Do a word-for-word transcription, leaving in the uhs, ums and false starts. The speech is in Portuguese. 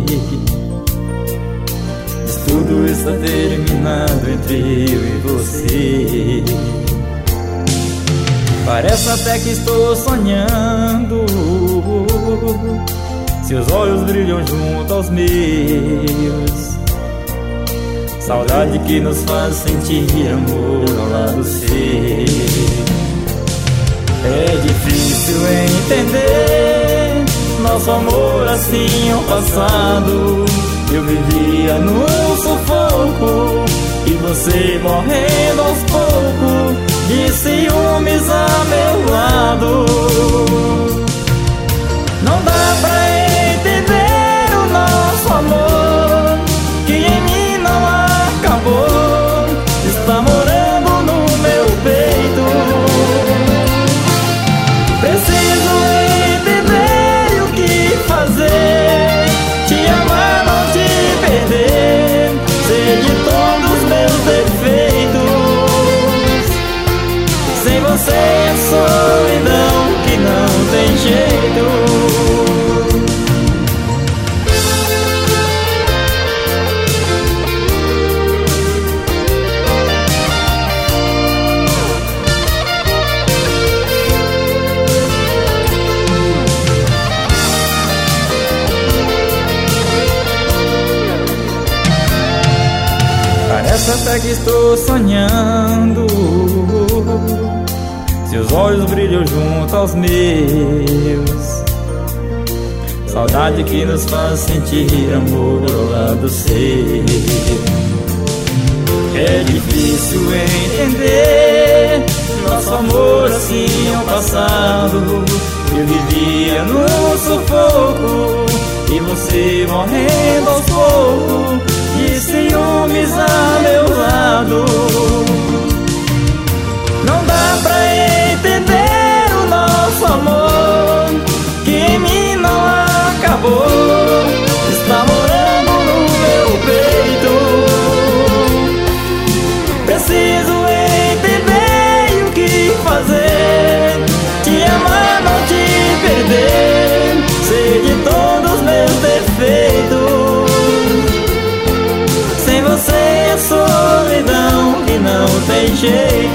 Mas tudo está terminado entre eu e você. Parece até que estou sonhando, seus olhos brilham junto aos meus. Saudade que nos faz sentir amor ao lado seu. É difícil entender nosso amor assim ao passado. Eu vivia num sufoco e você morrendo aos poucos, de ciúmes a meu lado. Não dá pra entender o nosso amor, que em mim não acabou, está morando no meu peito. Preciso entender o que fazer, te amar, não te perder, sei de todos os meus defeitos. Sem você é solidão que não tem jeito. Parece até que estou sonhando, seus olhos brilham junto aos meus. Saudade que nos faz sentir amor ao lado seu. É difícil entender nosso amor assim ao passado. Eu vivia num sufoco e você morrendo aos poucos, de ciúmes a meu lado. Não dá pra entender o nosso amor, que em mim não acabou, está morando no meu peito. Preciso entender o que fazer, te amar, não te perder, sei de todos os meus defeitos. Sem você é solidão que não tem jeito.